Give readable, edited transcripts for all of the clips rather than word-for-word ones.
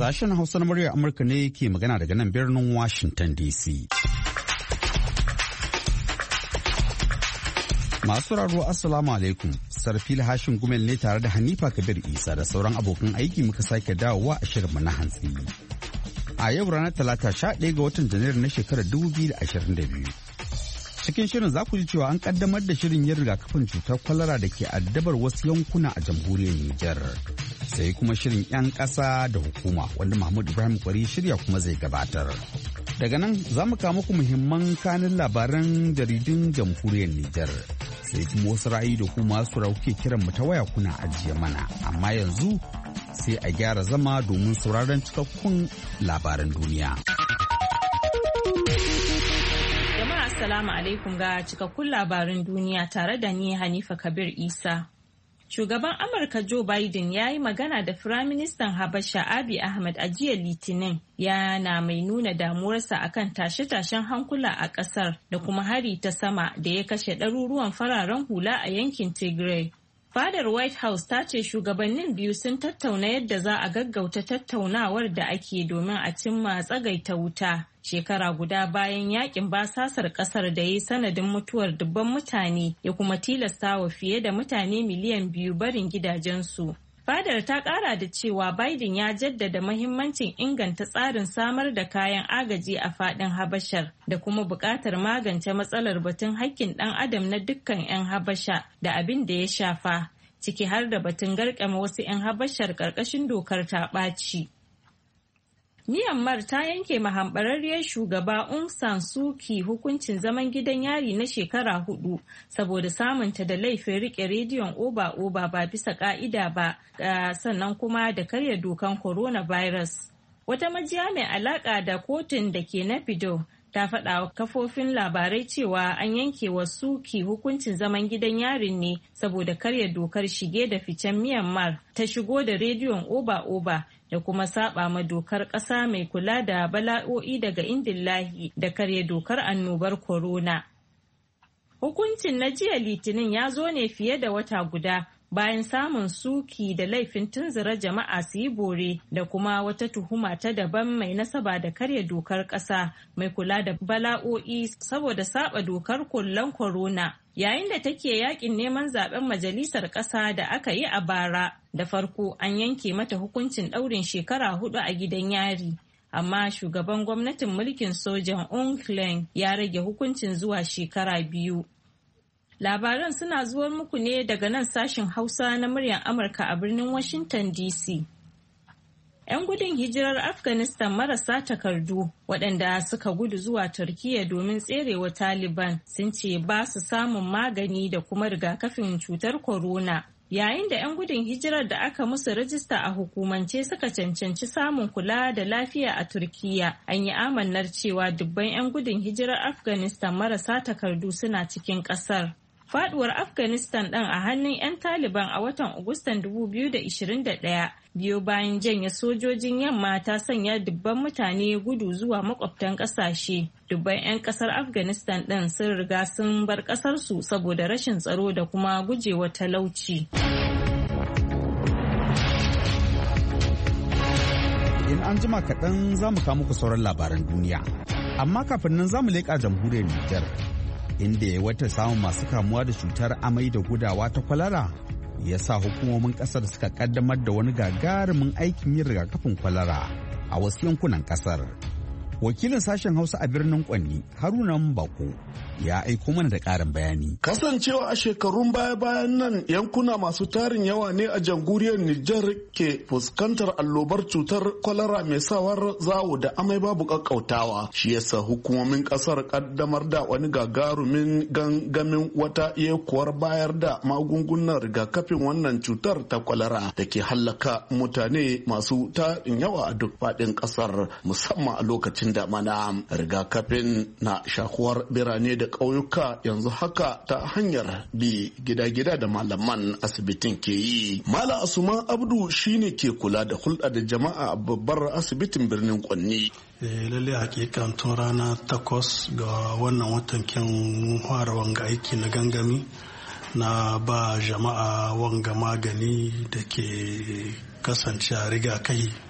Sashen Hausa na muryar Amurka ne ke magana daga nan birnin Washington DC. Masu raro Assalamu alaikum. Sarfil Hashin Gumel ne tare da Hanifa Kabir Isa da sauran abokan aiki muka sake dawowa a shirinmu na hantsi. A yau ranar Talata 11 ga watan Janairu na shekarar 2022. Cikin shirin za ku ji cewa an kaddamar da shirin yin rigakafin cutar kwalara da ke addabar wasu yankuna a jamhuriyar Nijar. Sai kuma shirin 'yan ƙasa da hukuma wanda Mahmud Ibrahim Kwari shirya kuma zai gabatar. Daga nan za mu kawo muku muhimman kanin labaran jaridun jamhuriyar Nijar. Sai kuma wasu ra'ayi da kuma su rauke kiran mu ta waya kuna ajiye mana. Amma yanzu sai a gyara zama domin sauraron cikakkun labaran duniya. Assalamu alaikum ga cikakkun labarin duniya tare da ni Hanifa Kabir Isa. Shugaban Amurka Joe Biden ya yi magana da Firaministan Habasha Abiy Ahmed a jiya Litinin, yana mai nuna damuwarsa akan tashe-tashen hankula a ƙasar da kuma hari ta sama da ya kashe ɗaruruwan fararen hula a yankin Tigray. Fadar White House ta ce shugabannin biyu sun tattauna yadda za a gaggauta tattaunawar da ake domin a cimma tsagaita wuta. Shekara guda bayan yakin basasar kasar da ya yi sanadin mutuwar dubban mutane ya kuma tilasta wa fiye da mutane miliyan 2 barin gidajensu. Fadar ta kara da cewa Biden ya jaddada mahimmancin inganta tsarin samar da kayan agaji a fadin Habashar da kuma buƙatar magance matsalar batun haƙƙin ɗan adam na dukkan 'yan Habasha da abin da ya shafa, ciki har da batun garkama wasu 'yan Habashar ƙarƙashin dokar ta ɓaci. Myanmar ta yanke mahambararriyar shugaba Aung San Suu Kyi hukuncin zaman gidan yari na shekara 4 saboda samunta da laifin rike rediyon oba-oba ba bisa ka'ida ba, sannan kuma da karya dokan coronavirus. Wata majiya mai alaka da kotun da ke Naypyidaw ta faɗa wa kafofin labarai cewa an yanke wa Suu Kyi hukuncin zaman gidan yarin ne saboda karya dokar shige da ficen Myanmar ta shigo da rediyon oba-oba da kuma saba ma dokar ƙasa mai kula da bala'o'i daga Indillahi da karya dokar annobar corona. Hukuncin na jiya Litinin ya zo ne fiye da wata guda bayan samun Suu Kyi da laifin tunzura jama'a su yi bore da kuma wata tuhuma ta daban mai nasaba da karya dokar ƙasa mai kula da bala'o'i saboda saba dokar kullen corona. Yayin da take yakin neman zaben majalisar ƙasa da aka yi a bara, da farko an yanke mata hukuncin ɗaurin shekara 4 a gidan yari. Amma shugaban gwamnatin mulkin sojan Aung Hlaing ya rage hukuncin zuwa shekara 2. Labaran suna zuwar muku ne daga nan sashen Hausa na muryar Amurka a birnin Washington DC. 'Yan gudun hijirar Afghanistan marasa takardu waɗanda suka gudu zuwa Turkiyya domin tserewa Taliban sun ce ba su samun magani da kuma rigakafin cutar corona. Yayin da 'yan gudun hijirar da aka musu rajista a hukumance suka cancanci samun kula da lafiya a Turkiyya, an yi amannar cewa dubban 'yan gudun hijirar Afghanistan marasa takardu suna cikin ƙasar. Faduwar Afghanistan ɗin a hannun 'yan Taliban a watan Agustan 2021 biyo bayan janye sojojin yamma ta sanya dubban mutane gudu zuwa makwabtan ƙasashe. Dubban 'yan ƙasar Afghanistan ɗin sun riga sun bar ƙasarsu saboda rashin tsaro da kuma gujewa talauci. In an jima kaɗan za mu kawo muku sauran labaran duniya. Amma kafin nan za mu leƙa jamhuriyar Nijar. Inda ya wata samun masu kamuwa da cutar amai da gudawa ta kwalara ya sa hukumomin kasar suka kaddamar da wani gagarumin aikin yin rigakafin kwalara a wasu yankunan kasar. Wakilin sashen Hausa a birnin Kwanni, Haruna Mbako, ya aiko mana da ƙarin bayani. Kasancewa a shekarun baya-bayan nan yankuna masu tarin yawa ne a jamhuriyar Nijar ke fuskantar allobar cutar kwalara mai sawar zawo da amai babu kakkautawa. Shi yasa hukumomin kasar kaddamar da wani gagarumin gangamin wata yekuwar bayar da magungunan rigakafin wannan cutar ta kwalara da ke hallaka mutane masu tarin yawa a duk faɗin kasar, musamman a lokacin damana. Rigakafin na shakuwar birane da ƙauyuka yanzu haka ta hanyar bi gida-gida da malaman asibitin ke yi. Malam Asuman Abdu shine ke kula da hulɗa da jama'a a babbar asibitin birnin Kwanni. Lalle hakikan tun rana 8 ga wannan watan kin fara wanga aiki na gangami na ba jama'a wanga magani da ke kasance a rigakafi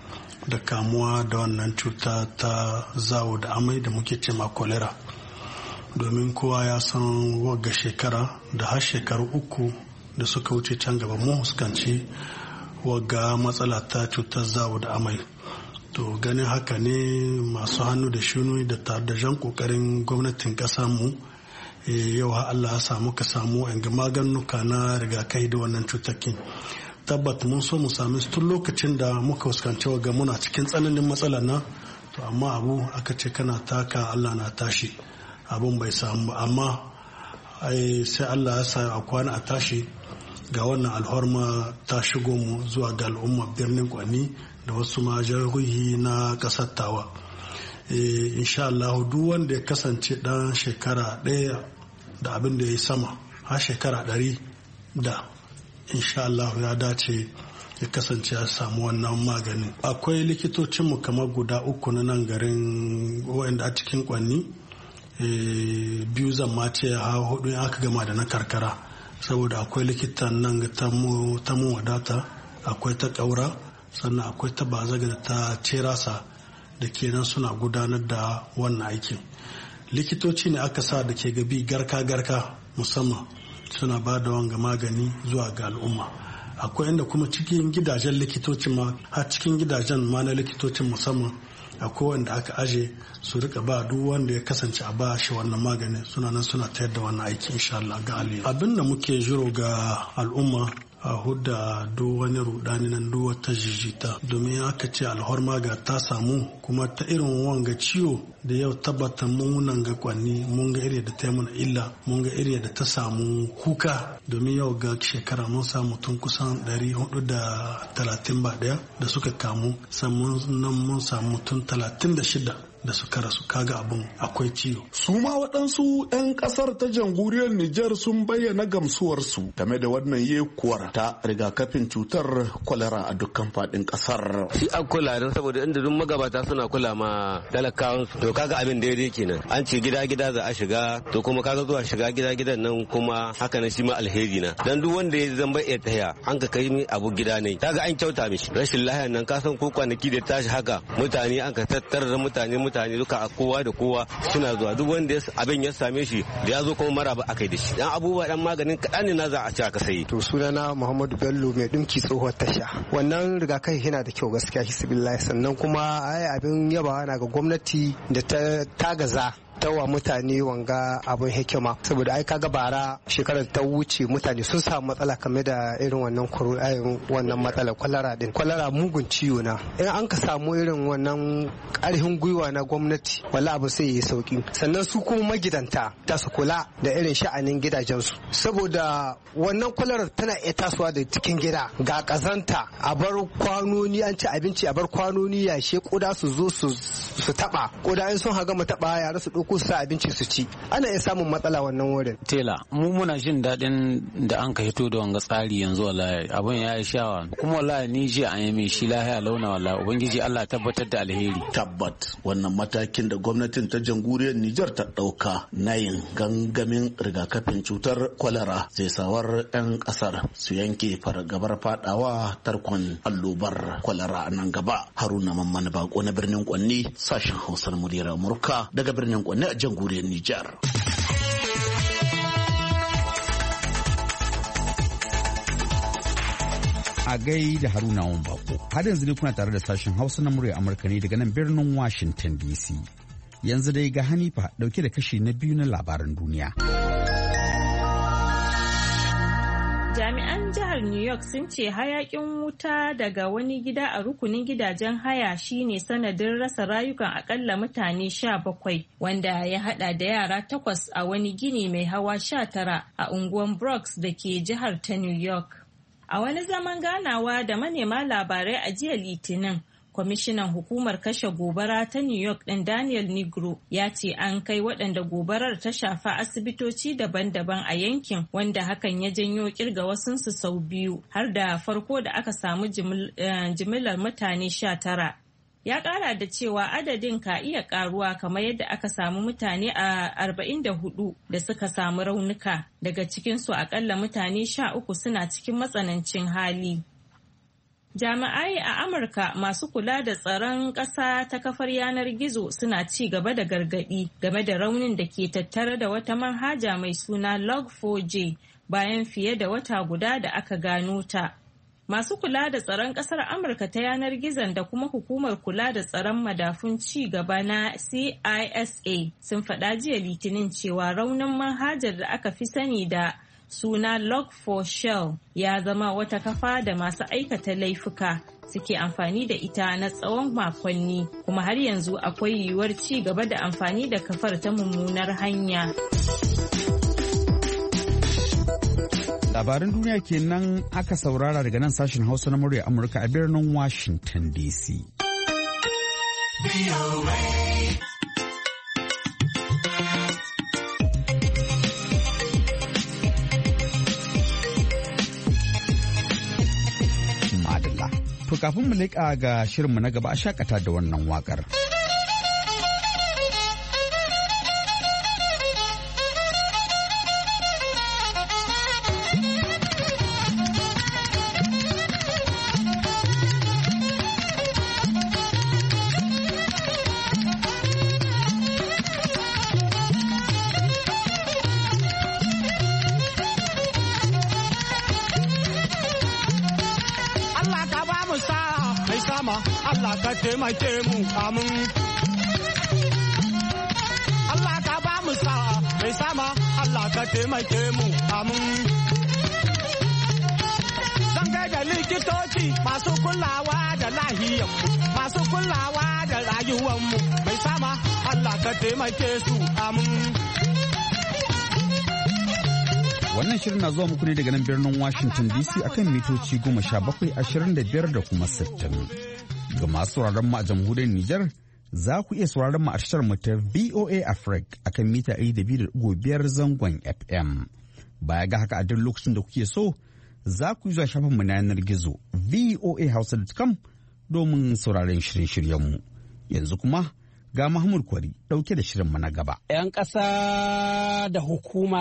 da kamuwa da wannan cuta ta zawo da amai da muke cema cholera. Domin kowa ya san wagga shekara da har shekaru 3 da suka wuce can gaba mun fuskanci wagga matsala ta cutar zawo da amai. To ganin haka ne masu hannu da shuni da tare da jan kokarin gwamnatin ƙasar mu yau Allah ya samu maganuka na rigakai da wannan cutakin. Tabbat mun so mu sami su tun lokacin da muka fuskanci wagga muna cikin tsananin matsala na, to amma abu aka ce kana taka Allah na tashi, abun bai samu ba, amma sai Allah ya sa a kwana a tashi ga wannan alhorma ta shigo mu zuwa ga al'umma birnin Kwanni da wasu ma jihohi na kasar Tawa. Insha Allah duk wanda ya kasance dan shekara 1 da abin da ya yi sama har shekara 100 da insha Allah ya dace ya kasance ya samu wannan maganin. Akwai likitocinmu kamar guda 3 na nan garin wanda a cikin Kwanni, 2 zan ma ce ha 4 aka gama da na karkara, saboda akwai likitan nan ta mu wadata, akwai ta Kaura, sannan akwai ta Bazaga da ta Cerasa da kenan suna gudanar da wannan aikin. Likitoci ne aka sa da ke gabi garka musamman suna ba da wanga magani zuwa ga al'umma. Akwai inda kuma cikin gidajen likitocin ma har cikin gidajen ma na likitocin musamman akwai wanda aka aje su rika ba duk wanda ya kasance a ba shi wannan magani, suna nan suna tayar da wannan aiki insha Allah ga Ali. Abin da muke jiro ga al'umma a hudda duk wani rudani nan, duk wata jijita, domin aka ce alhorma ga ta samu kuma ta irin wanga ciwo da yau tabbata mun nan ga Kwanni mun ga iri da ta yi mana illa, mun ga iri da ta samu kuka, domin yau ga shekara mun samu tun kusan 431 da suka kamu, sannan mun samu tun 36 da suka rasu. Kaga abin akwai ciwo. Su ma waɗansu 'yan ƙasar ta jamhuriyar Nijar sun bayyana gamsuwarsu game da wannan yekuwar ta rigakafin cutar kwalara a dukkan faɗin ƙasar. Shi an kula don saboda inda duk magabata suna kula ma talakawansu, to kaga abin daidai kenan. An ce gida za a shiga, to kuma kaga zuwa shiga gidan nan kuma haka nan shi ma alheri na. Dan duk wanda ya zamba iya taya an ka kai mi abu gida ne, kaga an kyauta mishi. Rashin lahiya nan ka san ko kwanaki da tashi haka mutane an ka tattara da mutane duka a kowa da kowa suna zuwa, duk wanda abin ya same shi da ya zo kuma maraba akai da shi. Dan abubuwa dan maganin kaɗan ne na za a ci aka sayi. To sunana Muhammadu Bello mai dinki tsohuwar tasha. Wannan rigakafi yana da kyau gaskiya hisbillahi, sannan kuma abin yabawa na ga gwamnati da ta tagaza tawa mutane wanga abin hikima, saboda ai kaga bara shekarar ta wuce mutane sun samu matsala kame da irin wannan matsalar kwalara din. Kwalara mugun ciwo na, in an ka samu irin wannan karfin gwiwa na gwamnati wala abu sai yi sauki. Sannan su kuma magidanta ta su kula da irin sha'anin gidajensu, saboda wannan kwalarar tana iya tasowa da cikin gida ga kazanta, a bar kwanoni an ci abinci, a bar kwanoni yashe koda su zo su taba koda, in sun haga mu taba yara su ko sa abinci su ci, ana iya samun matsala wannan wurin. Tela mu muna jin daɗin da an ka hito da wanga tsari yanzu, wallahi abun ya yi shawa, kuma wallahi ni ji an yi mai shi lahiya launa, wallahi ubangiji Allah tabbatar da alheri. Tabbat wannan matakin da gwamnatin ta jamhuriyar Nijar ta ɗauka na yin gangamin rigakafin cutar kwalara zai sawar 'yan ƙasar su yanke fargabar fadawa tarkon allobar kwalara a nan gaba. Haruna Mamman Bako na birnin Kwanni, sashen Hausar muryar Amurka daga birnin Kwanni a jamhuriyar Nijar. A gai da Haruna Bako. Har yanzu ne kuna tare da sashen Hausa na muryar Amurka ne daga nan birnin Washington DC. Yanzu dai ga Hanifa dauke da kashi na 2 na labaran duniya. Jami'an jihar New York sun ce hayakin wuta daga wani gida a rukunin gidajen haya shine sanadin rasa rayukan akalla mutane 17, wanda ya hada da yara 8 a wani gini mai hawa 19 a unguwar Bronx da ke jihar ta New York. A wani zaman ganawa da manema labarai a jiya Litinin, kwamishinan hukumar kashe gobara ta New York ɗin Daniel Negro ya ce an kai waɗanda gobarar ta shafa asibitoci daban-daban a yankin, wanda hakan ya janyo kirga wasunsu sau 2 har da farko da aka samu jimillar mutane 19. Ya ƙara da cewa adadin ka iya ƙaruwa kamar yadda aka samu mutane a 44 da suka samu raunuka, daga cikinsu akalla mutane 13 suna cikin matsanancin hali. Jami'ai a Amurka masu kula da tsaron ƙasa ta kafar yanar gizo suna ci gaba da gargaɗi game da raunin da ke tattare da wata manhaja mai suna Log4j bayan fiye da wata guda da aka gano ta. Masu kula da tsaron ƙasar Amurka ta yanar gizon da kuma hukumar kula da tsaron madafun ci gaba na CISA sun faɗa jiya Litinin cewa raunin manhajar da aka fi sani da suna Log4Shell ya zama wata kafa da masu aikata laifuka suke amfani da ita na tsawon makonni, kuma har yanzu akwai yiwuwar ci gaba da amfani da kafar ta mummunar hanya. Labaran duniya kenan aka saurara daga nan sashen Hausa na murya Amurka a birnin Washington DC. Madalla. To kafin mu leƙa ga shirinmu na gaba a shakata da wannan waƙar. Allah ka taimake mu amin. Allah ka ba mu sa'a mai sama Allah ka taimake mu amin. Zan gaida likitoci masu kulawa da lahiyanmu, masu kulawa da rayuwanmu mai sama Allah ka taimake su amin. Wannan shirin na zuwa muku ne daga nan birnin Washington DC akan mitoci 1725 da kuma 60. Ga masu sauraron mu a jamhuriyar Nijar za ku iya sauraron mu a tashar mu ta VOA Africa akan mita 200.5 zangon FM. Baya ga haka a duk lokacin da kuke so za ku zuwa shafin mu na yanar gizo voahausa.com domin sauraron shirye-shiryen mu. Yanzu kuma ga Mahmud Kwari dauke da shirin mu na gaba. 'Yan ƙasa da hukuma.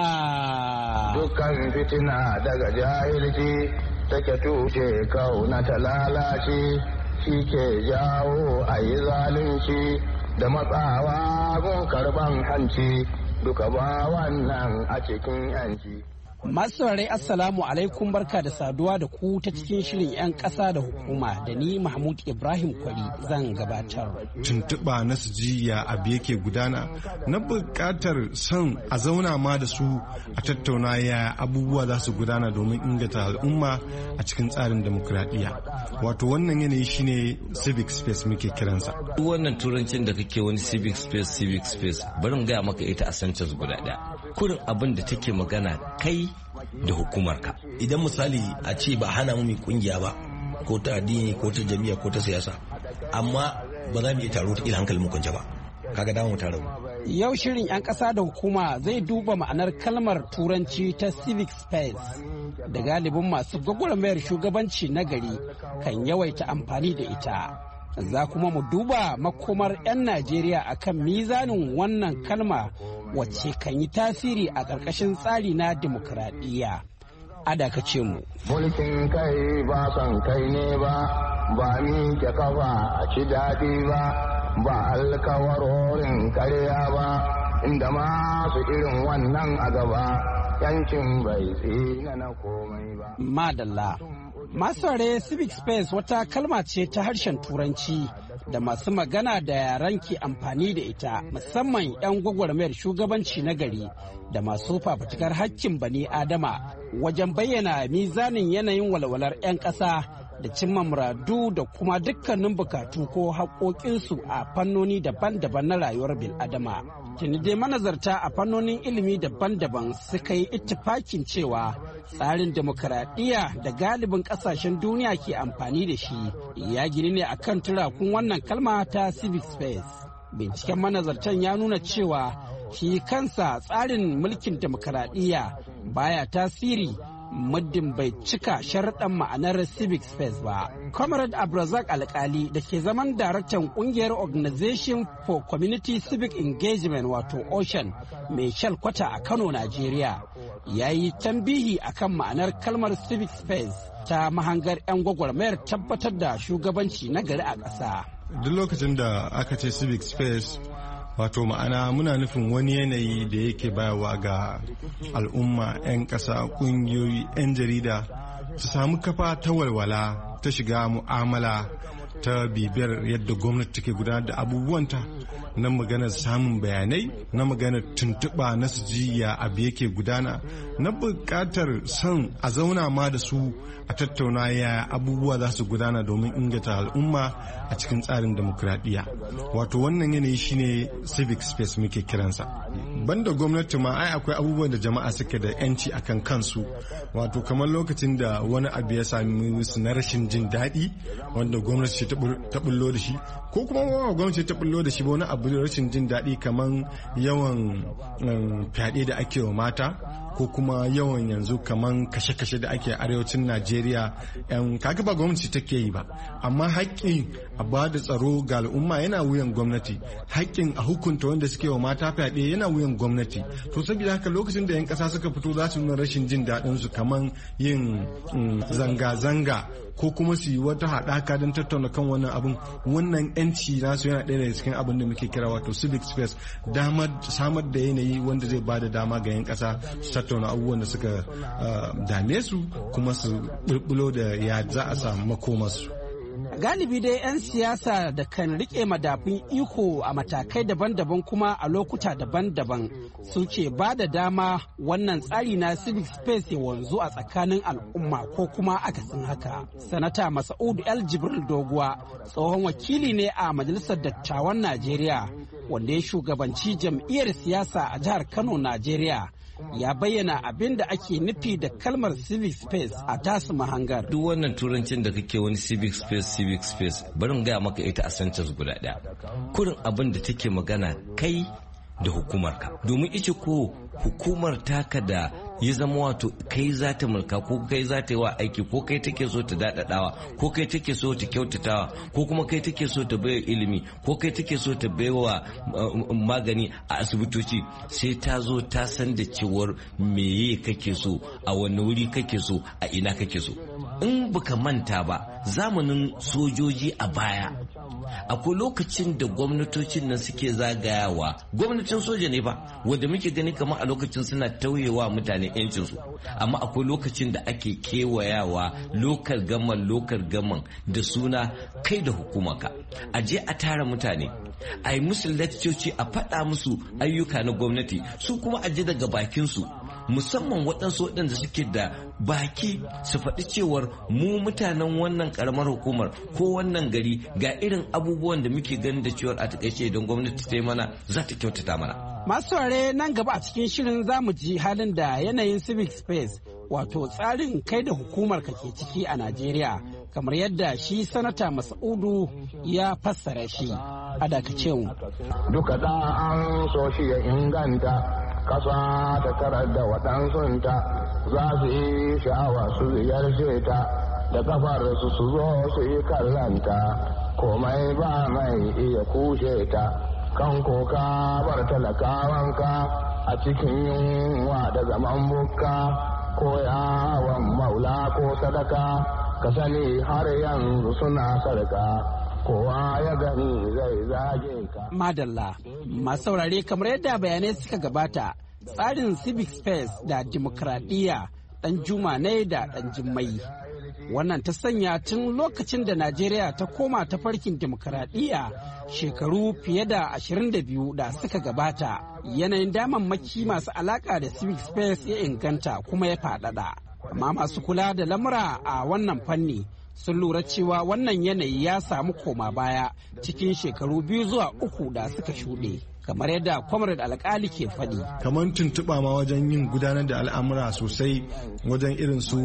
Dukkan fitina daga jahilci take tushe kauna ta lalace. Shi ke jawo a yi zalunci da matsawa gun karban hanci duka ba wannan a cikin yanci. Masu saurari Assalamu alaikum, barka da saduwa da ku ta cikin shirin 'yan ƙasa da hukuma da ni Mahmud Ibrahim Kwari zan gabatar. Tuntuɓa na su ji ya abu yake gudana na buƙatar son a zauna ma da su a tattauna ya abubuwa za su gudana domin inganta al'umma a cikin tsarin demokuraɗiyya. Wato wannan yanayi shine civic space muke kiransa. Duk wannan turancin da kake wani civic space bari gaya maka ita a sentence guda ɗaya. Kurin abin da take magana kai da hukumarka. Idan misali a ce ba hana mu kungiya ba ko ta addini ko ta jami'a ko ta siyasa, amma ba za mu iya taro ta hankalin mu kwance ba, kaga damu taro. Yau shirin 'yan ƙasa da hukuma zai duba ma'anar kalmar turanci ta civic space da galibin masu gwagwarmayar shugabanci na gari kan yawaita amfani da ita. Za kuma mu duba makomar 'yan Najeriya akan mizanin wannan kalma wacce kan yi tasiri a ƙarƙashin tsari na dimokuraɗiyya. A dakace mu. Mulkin kai ba son kai ne ba, ba ni ke kafa a ci daɗi ba, ba alkawarorin karya ba, inda masu irin wannan a gaba, yancin bai tsina na komai ba. Madalla. Masare civic space wata kalma ce ta harshen turanci da masu magana da yaran ke amfani da ita, musamman 'yan gwagwarmayar shugabanci na gari da masu fafutukar hakkin bani adama wajen bayyana mizanin yanayin walwalar 'yan ƙasa da cimma muradu da kuma dukkanin bukatu ko haƙoƙinsu a fannoni daban-daban na rayuwar bil'adama. Tuni dai manazarta a fannonin ilimi daban-daban suka yi ittifakin cewa tsarin demokaradiyya da galibin ƙasashen duniya ke amfani da shi ya gini ne akan turakun wannan kalma ta civic space. Binciken manazartan ya nuna cewa shi kansa tsarin mulkin demokaradiyya baya tasiri muddin bai cika sharaɗan ma'anar civic space ba. Comrade Abrazak Alkali da ke zaman daraktan kungiyar Organization for Community Civic Engagement wato OCEAN mai shalkwata a Kano, Najeriya, ya yi tambihi akan ma'anar kalmar civic space ta mahangar 'yan gwagwarmayar tabbatar da shugabanci na gari a ƙasa. Duk lokacin da aka ce civic space wato ma'ana muna nufin wani yanayi da yake bayarwa ga al'umma 'yan ƙasa, ƙungiyoyi, 'yan jarida su samu kafa ta walwala ta shiga mu'amala ta bibiyar yadda gwamnati take gudanar da abubuwanta, na maganar samun bayanai, na maganar tuntuɓa na su ji ya abu yake gudana, na buƙatar son a zauna ma da su a tattauna ya abubuwa za su gudana domin inganta al'umma a cikin tsarin demokradiyya. Wato wannan yanayi shine civic space muke kiransa. Banda gwamnati ma ai akwai abubuwan da jama'a suke da 'yanci akan kansu, wato kamar lokacin da wani abu ya sami su na rashin jin daɗi wanda gwamnati ta bullo da shi, ko kuma ba gwamnati ta bullo da shi ba, wani abu da rashin jin daɗi kamar yawan fyaɗe da ake wa mata, ko kuma yawan yanzu kaman kashe-kashe da ake arewacin Najeriya. Kaga ba gwamnati take yi ba, amma haƙƙin a ba da tsaro ga al'umma yana wuyan gwamnati, haƙƙin a hukunta wanda suke wa mata fyaɗe yana wuyan gwamnati. To saboda haka lokacin da 'yan ƙasa suka fito za su nuna rashin jin daɗin su kaman yin zanga-zanga ko kuma su yi wata haɗaka don tattauna kan wannan abin, wannan 'yanci nasu yana ɗaya daga cikin abin da muke kira wato civic space, samar da yanayi wanda zai ba da dama ga 'yan ƙasa su tattauna abubuwan da suka dame su kuma su bulbulo da ya za a samu makomarsu. Galibi dai 'yan siyasa da kan rike madafun iko a matakai daban-daban kuma a lokuta daban-daban suke ba da dama wannan tsari na civic space ya wanzu a tsakanin al'umma ko kuma akasin haka. Sanata Masa'udu El Jibril Doguwa tsohon wakili ne a Majalisar Dattawan Najeriya wanda ya shugabanci jam'iyyar siyasa a jihar Kano, Najeriya. Ya bayyana abin da ake nufi da kalmar civic space a tasu mahangar. Duk wannan turancin da kake wani civic space barin gaya maka ita a sentence guda ɗaya. Kurin abin da take magana kai da hukumarka. Domin ita ko hukumar taka da ya zama wato kai za ta mulka ko kai za ta yi wa aiki ko kai take so ta daɗaɗawa ko kai take so ta kyautatawa ko kuma kai take so ta baiwa ilimi ko kai take so ta baiwa magani a asibitoci, sai ta zo ta san da cewar meye kake so, a wani wuri kake so, a ina kake so. In baka manta ba zamanin sojoji a baya akwai lokacin da gwamnatocin nan suke zagayawa, gwamnatin soja ne ba wanda muke gani kamar a lokacin suna tauyewa mutane yancinsu, amma akwai lokacin da ake kewayawa lokal gaman da suna kai da hukumaka, a je a tara mutane, a yi musu leccoci, a faɗa musu ayyuka na gwamnati, su kuma a ji daga bakinsu, musamman waɗansu waɗanda suke da baki su faɗi cewar mu mutanen wannan ƙaramar hukumar ko wannan gari ga irin abubuwan da muke ganin da cewar a takaice idan gwamnati ta yi mana za ta kyautata mana. Masu ware nan gaba a cikin shirin za mu ji halin da yanayin civic space wato tsarin kai da hukumar ka ke ciki a Najeriya, kamar yadda shi sanata Masa'udu ya fassara shi. A dakace mu. Duka da an so shi ya inganta kasa ta tarar da waɗansunta za su yi sha'awa su ziyarce ta da kafar su zo su yi kallanta komai ba mai iya kushe ta kan koka bar talakawanka a cikin yunwa da zaman bukka ko yawon maula ko sadaka ka sani har yanzu suna sarka kowa ya gani zai zage ka. Madalla, masu saurare kamar yadda bayanai suka gabata, tsarin civic space da dimokuraɗiyya ɗan juma ne da ɗan jimmai. Wannan ta sanya tun lokacin da Najeriya ta koma ta farkin dimokuraɗiyya shekaru fiye da 22 da suka gabata, yanayin damammaki masu alaƙa da civic space ya inganta kuma ya faɗaɗa. Amma masu kula da lamura a wannan fanni sun lura cewa wannan yanayi ya samu koma baya cikin shekaru 2 zuwa 3 da suka shuɗe. kamar yadda Comrade Alkali ke faɗi. Kamar tuntuɓa ma wajen yin gudanar da al'amura sosai, wajen irin su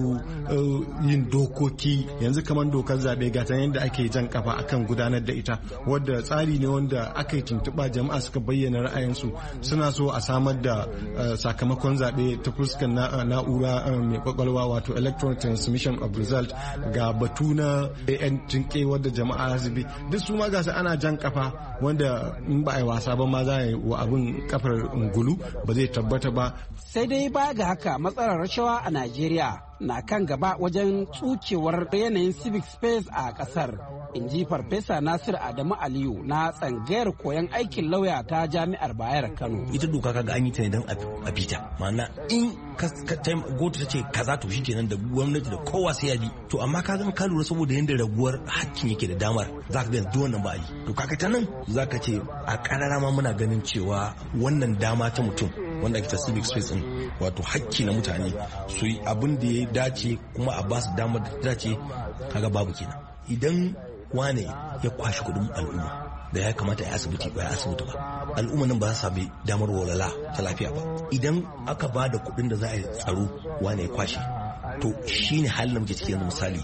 yin dokoki, yanzu kamar dokar zaɓe ga ta yadda ake jan kafa akan gudanar da ita, wadda tsari ne wanda aka yi tuntuɓa jama'a suka bayyana ra'ayinsu suna so a samar da sakamakon zaɓe ta fuskar na'ura mai kwakwalwa, wato electronic transmission of result, ga batu na yan tunke wadda jama'a su bi duk su ma gasa ana jan kafa wanda in ba a yi wasa ba ma za a yi wa abin kafar ungulu ba zai tabbata ba. Sai dai ba ga haka matsalar rashawa a Najeriya na kan gaba wajen tsukewar yanayin civic space a kasar, in ji Farfesa Nasir Adamu Aliyu na tsangayar koyon aikin lauya ta Jami'ar Bayar Kano. Ita doka kaga an yi ta ne don a bita, ma'ana in gotu ta ce kaza to shi kenan da gwamnati da kowa sai ya bi. To amma ka zan ka lura saboda yadda raguwar hakkin yake da damar za ka ga yanzu wannan ba a yi. To kaga ta nan za ka ce a karara ma muna ganin cewa wannan dama ta mutum wanda ake ta civic space din, wato hakki na mutane su yi abin da ya dace kuma a ba su damar da ta dace, kaga babu kenan. Idan wane ya kwashi kudin al'umma da ya kamata ya asibiti ba ya asibiti ba, al'umma nan ba za su sami damar walwala ta lafiya ba. Idan aka ba da kudin da za a yi tsaro wane ya kwashe, to shine halin da muke ciki yanzu. Misali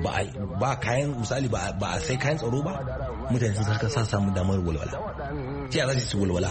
ba kayan, misali ba a sai kayan tsaro ba, mutane sun sa samu damar walwala. Ta za su walwala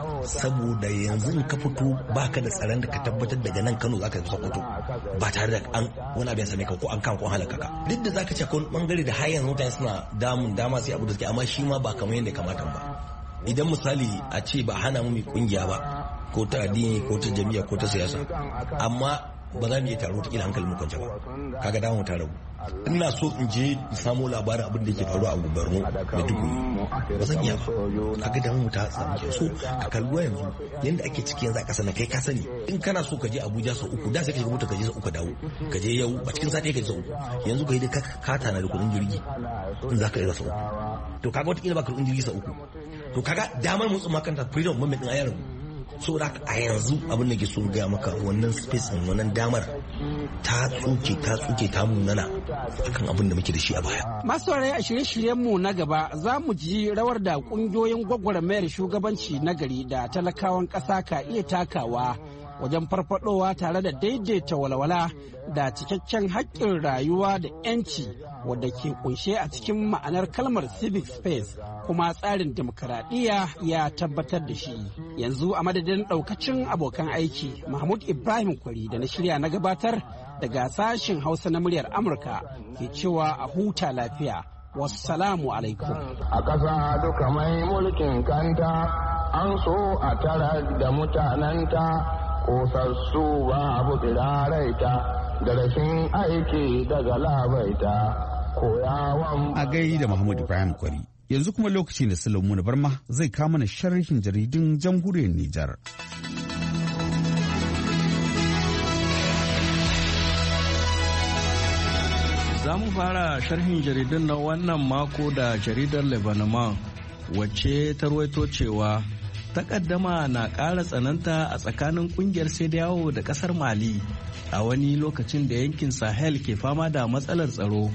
saboda yanzu in ka fito baka da tsaron da ka tabbatar daga nan Kano zaka yi Sokoto ba tare da an wani abin same ka ko an kan ko halaka ka. Duk da zaka ce akwai bangare da har yanzu mutane suna dama sai abu da suke, amma shi ma ba kamar yadda kamata ba. Idan misali a ce ba hana mu mai kungiya ba, ko ta addini ko ta jami'a ko ta siyasa, amma ba za mu iya taro ta kila hankali mu kwance ba, kaga dawo mu taro. Ina so in je in samu labarin abin da ke faruwa a Borno da Duguri, ba zan iya ba, kaga dawo mu ta samu ke so ka kalluwa yanzu yanda ake ciki yanzu a ƙasa na kai ka sani. In kana so ka je Abuja sau uku, da sai ka shiga mota ka je sau uku dawo, ka je yau a cikin sati ka je sau uku, yanzu ka yi da ka tana da kuɗin jirgi in za ka yi sau uku, to kaga wata kila ba ka kuɗin jirgi sau uku, to kaga damar motsin makanta freedom movement din a yaran. So da a yanzu abin da ke so gaya maka, wannan space din, wannan damar ta tsuke ta munana akan abin da muke da shi a baya. Masu a shirye-shiryen mu na gaba za mu ji rawar da kungiyoyin gwagwarmayar shugabanci na gari da talakawan ƙasa ka iya takawa wajen farfadowa tare da daidaita walwala da cikakken haƙƙin rayuwa da 'yanci wadda ke kunshe a cikin ma'anar kalmar civic space, kuma tsarin demokaradiyya ya tabbatar da shi. Yanzu a madadin ɗaukacin abokan aiki, Mahmud Ibrahim Kwari da na shirya na gabatar daga sashen Hausa na muryar Amurka ke cewa a huta lafiya. Wassalamu alaikum. A ƙasa duka mai mulkin kanta an so a tara da mutanenta, kosassu ba abu tsiraraita da rashin aiki daga labaita. A gai da Mahmud Ibrahim Kwari. Yanzu kuma lokaci da Sulaimu Barma zai kama mana sharhin jaridun jamhuriyar Nijar. Za mu fara sharhin jaridun na wannan mako da jaridar Lebanon, wacce ta ruwaito cewa takaddama na ƙara tsananta a tsakanin ƙungiyar Sediyawo da ƙasar Mali a wani lokacin da yankin Sahel ke fama da matsalar tsaro.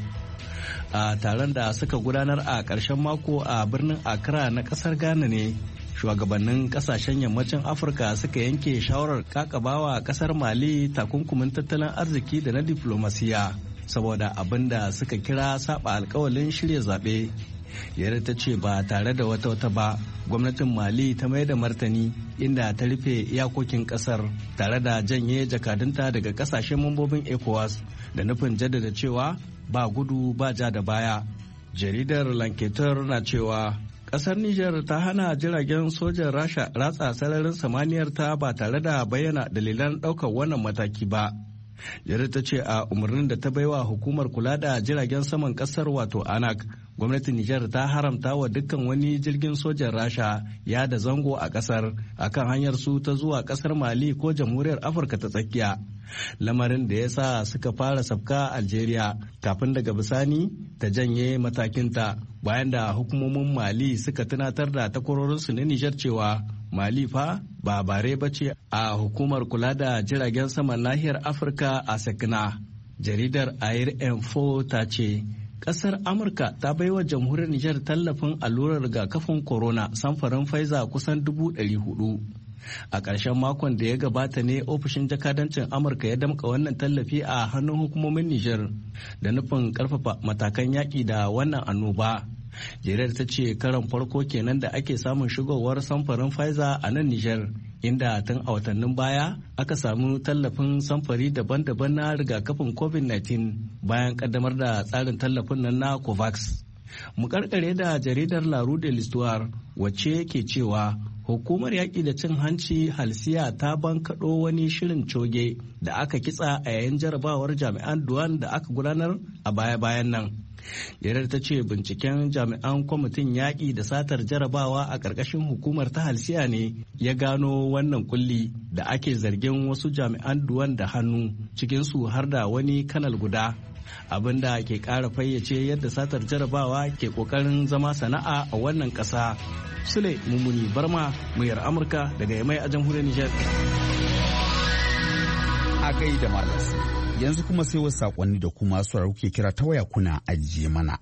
A taron da suka gudanar a ƙarshen mako a birnin Accra na ƙasar Ghana ne shugabannin ƙasashen yammacin Afirka suka yanke shawarar kakabawa ƙasar Mali takunkumin tattalin arziki da na diflomasiya saboda abin da suka kira saba alkawalin shirya zaɓe. Yadda ta ce ba tare da wata ba, gwamnatin Mali ta mai da martani inda ta rufe iyakokin ƙasar tare da janye jakadunta daga ƙasashen mambobin ECOWAS da nufin jaddada cewa ba gudu ba ja da baya. Jaridar Lanketer na cewa kasar Nijar ta hana jiragen sojan Rasha ratsa sararin samaniyar ta ba tare da bayyana dalilan ɗaukar wannan mataki ba. Jaridar ta ce a umarnin da ta baiwa hukumar kula da jiragen saman kasar wato ANAC, gwamnatin Nijar ta haramta wa dukkan wani jirgin sojan Rasha ya da zango a kasar akan hanyar su ta zuwa kasar Mali ko Jamhuriyar Afirka ta Tsakiya. Lamarin da ya sa suka fara sabka Algeria kafin daga bisani ta janye matakinta bayan da hukumomin Mali suka tunatar da takwarorinsu na Nijar cewa Mali fa ba bare ba ce a hukumar kula da jiragen saman nahiyar Afirka a Sakina. Jaridar Air Info ta ce kasar Amurka ta baiwa jamhuriyar Nijar tallafin allurar rigakafin corona samfarin Pfizer kusan 400,000. A ƙarshen makon da ya gabata ne ofishin jakadancin Amurka ya damƙa wannan tallafi a hannun hukumomin Nijar da nufin ƙarfafa matakan yaƙi da wannan annoba. Jaridar ta ce karan farko kenan da ake samun shigowar samfarin Pfizer a nan Nijar, inda tun a watannin baya aka samu tallafin samfari daban-daban na rigakafin COVID-19 bayan ƙaddamar da tsarin tallafin nan na COVAX. Mu karkare da jaridar La Rue de l'Histoire wacce ke cewa hukumar yaƙi da cin hanci halsiya ta bankaɗo wani shirin coge da aka kitsa a yayin jarabawar jami'an duwan da aka gudanar a baya-bayan nan. Yarar ta ce binciken jami'an kwamitin yaƙi da satar jarabawa a ƙarƙashin hukumar ta halsiya ne ya gano wannan kulli da ake zargin wasu jami'an duwan da hannu, cikinsu har da wani kanal guda. Abin da ke ƙara fayyace yadda satar jarabawa ke ƙoƙarin zama sana'a a wannan ƙasa. Sule Mummuni Barma, muryar Amurka daga Yamai a jamhuriyar Nijar. A gaida malas. Yanzu kuma sai wasu saƙonni da kuma sauraro ke kira ta waya kuna ajiye mana.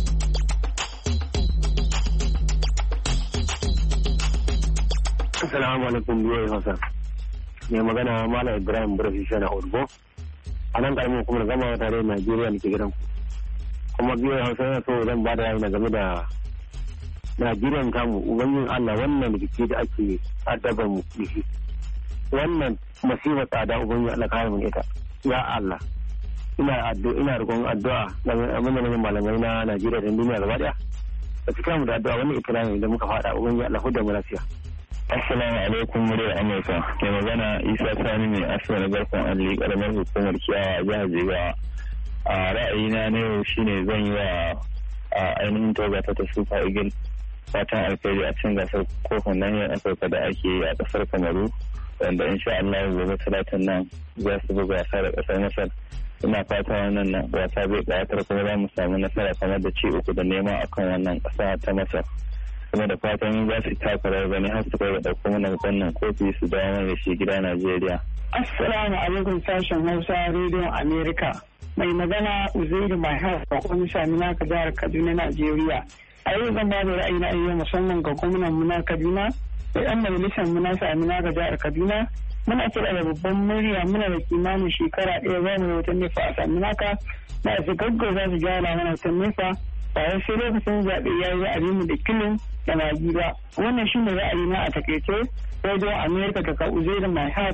Assalamu alaikum biyoyi Hausa. Mai magana Malam Ibrahim Burafi Shana Urbo. A nan ƙaramin kuma gama tare da Najeriya da ke gidan. Kuma biyoyi Hausa yana so zan ba da yayi na game da Najeriya kamu ubangin Allah wannan rikici da ake addaba mu dishi. Wannan masifar tsada ubangin Allah kare mu ita. Ya Allah. Ina roƙon addu'a ga manyan malamai na Najeriya da duniya gaba daya. Da cika mu da addu'a wannan ikilami da muka faɗa ubangin Allah huda mu lafiya. Assalamu alaikum muryar Amurka. Mai magana Isa Sani mai asibiti na garkon alli karamar hukumar Kiyawa a jihar Jigawa. A ra'ayina na yau shine zan yi wa ainihin toga ta Super Eagles fatan alkhairi a cikin gasar kofin nahiyar Afirka da ake yi a kasar Kamaru, wanda insha Allah gobe talatin nan za su buga wasa da kasar Masar. Ina fata wannan wasa zai ƙayatar kuma za mu samu nasara kamar da ci 3-0 akan wannan ƙasa ta Masar. Kuma da fatan za su taka rawar gani har su kai ga ɗauko mana wannan kofi su dawo da shi gida Najeriya. Assalamu alaikum sashen Hausa Radio America. Mai magana Uzairu Mai Hausa kuma Samina ka jihar Kaduna Najeriya. A yau zan ba da ra'ayi na ayyuka musamman ga gwamnan mu na Kaduna da ɗan majalisar mu na Samina ga jihar Kaduna. Muna kira da babban murya muna da kimanin shekara ɗaya za mu da wutan nefa a Samina ka na su gaggauta su gyara mana wutan nefa. Ba wai sai lokacin zaɓe ya yi ra'ayi mu da kilin da magi ba. Wannan shi ne ra'ayi na a takaice Radio America daga Uzairu Mai Hausa.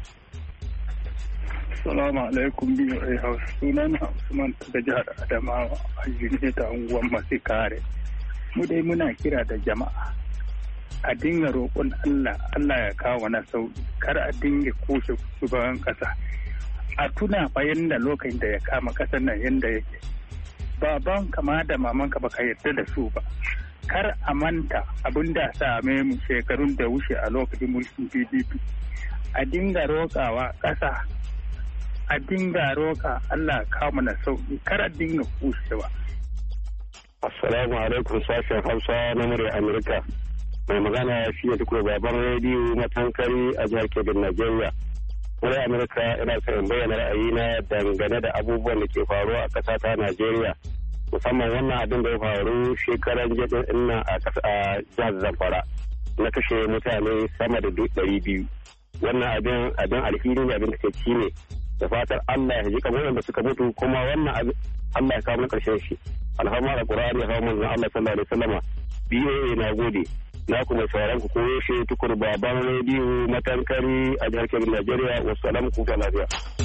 Salamu alaikum BOA House. Sunana Usman daga jihar Adamawa a Jini ta unguwar masu kare. Mu dai muna kira da jama'a a dinga roƙon Allah ya kawo wani sauƙi, kar a dinga kushe shugaban ƙasa. A tuna fa yanda lokacin da ya kama ƙasar nan yanda yake. Baban kama da mamanka baka yarda da su ba. Kar a manta abin da same mu shekarun da wuce a lokacin mulkin PDP. A dinga roƙawa ƙasa. A dinga roƙa Allah kawo mana sauƙi, kar a dinga kushewa. Assalamu alaikum sashen Hausa na murya Amurka. Mai magana shi ne duk baban rediyo matankari a jihar Kebbi, Najeriya. Murya Amurka ina son in bayyana ra'ayina dangane da abubuwan da ke faruwa a ƙasa ta Najeriya. Musamman wannan abin da ya faru shekaran jiya ina a jihar Zamfara na kashe mutane sama da 200. Wannan abin alheri ne, abin da ke ci ne. Da fatar Allah ya ji kamar wanda suka mutu kuma wannan abin Allah ya kawo na ƙarshen shi. Alhamma da Qur'ani ya kawo manzon Allah sallallahu alaihi wasallama. BOA na gode. Na kuma sauran ku koyo shi tukur baban rediyo matankari a jihar Kebbi, Najeriya. Wassalamu ku lafiya.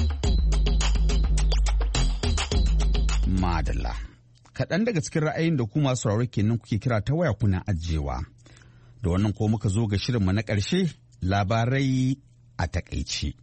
Madalla. Kaɗan daga cikin ra'ayin da kuma sauraro kenan kuke kira ta waya kuna ajiyewa. Da wannan ko muka zo ga shirinmu na ƙarshe, labarai a takaici.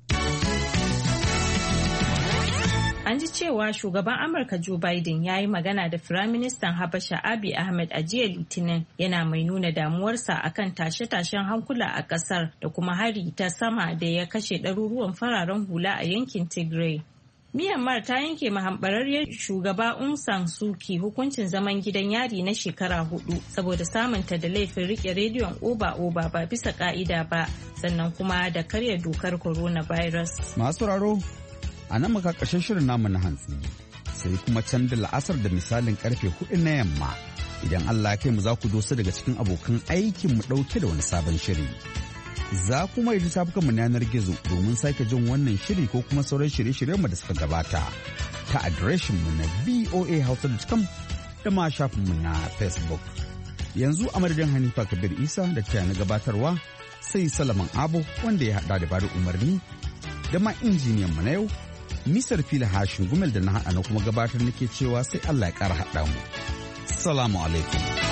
An ji cewa shugaban Amurka Joe Biden ya yi magana da Firaministan Habasha Abiy Ahmed a jiya Litinin, yana mai nuna damuwarsa akan tashe-tashen hankula a kasar da kuma hari ta sama da ya kashe ɗaruruwan fararen hula a yankin Tigray. Myanmar ta yanke mahambararriyar shugaba Aung San Suu Kyi hukuncin zaman gidan yari na shekara 4 saboda samunta da laifin rike rediyon oba-oba ba bisa ka'ida ba, sannan kuma da karya dokar coronavirus. Masu raro a nan muka ƙarshen shirin namu na hantsi, sai kuma can da la'asar da misalin karfe 4 na yamma idan Allah ya kai mu za ku dosa daga cikin abokan aikin mu ɗauke da wani sabon shiri. Za kuma yi shafukan mu na yanar gizo domin sake jin wannan shiri ko kuma sauran shirye-shiryen mu da suka gabata ta adireshin mu na voahausa.com da ma shafin mu na Facebook. Yanzu a madadin Hanifa Kabir Isa da ta na gabatarwa sai Salaman Abo wanda ya haɗa da bada umarni da ma injiniyan mu na yau Misar Fila Hashin Gumel da na haɗa na kuma gabatar nake cewa sai Allah ya ƙara haɗa mu. Salamu alaikum.